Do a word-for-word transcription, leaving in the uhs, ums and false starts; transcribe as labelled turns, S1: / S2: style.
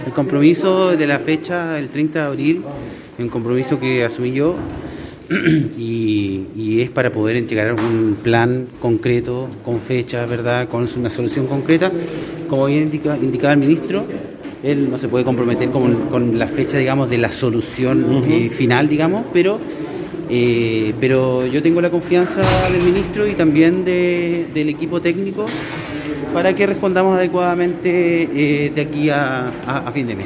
S1: El compromiso de la fecha, el treinta de abril, es un compromiso que asumí yo y, y es para poder entregar un plan concreto, con fecha, ¿verdad?, con una solución concreta. Como bien indica, indicaba el ministro, él no se puede comprometer con, con la fecha, digamos, de la solución uh-huh. eh, final, digamos, pero, eh, pero yo tengo la confianza del ministro y también de, del equipo técnico para que respondamos adecuadamente eh, de aquí a, a, a fin de mes.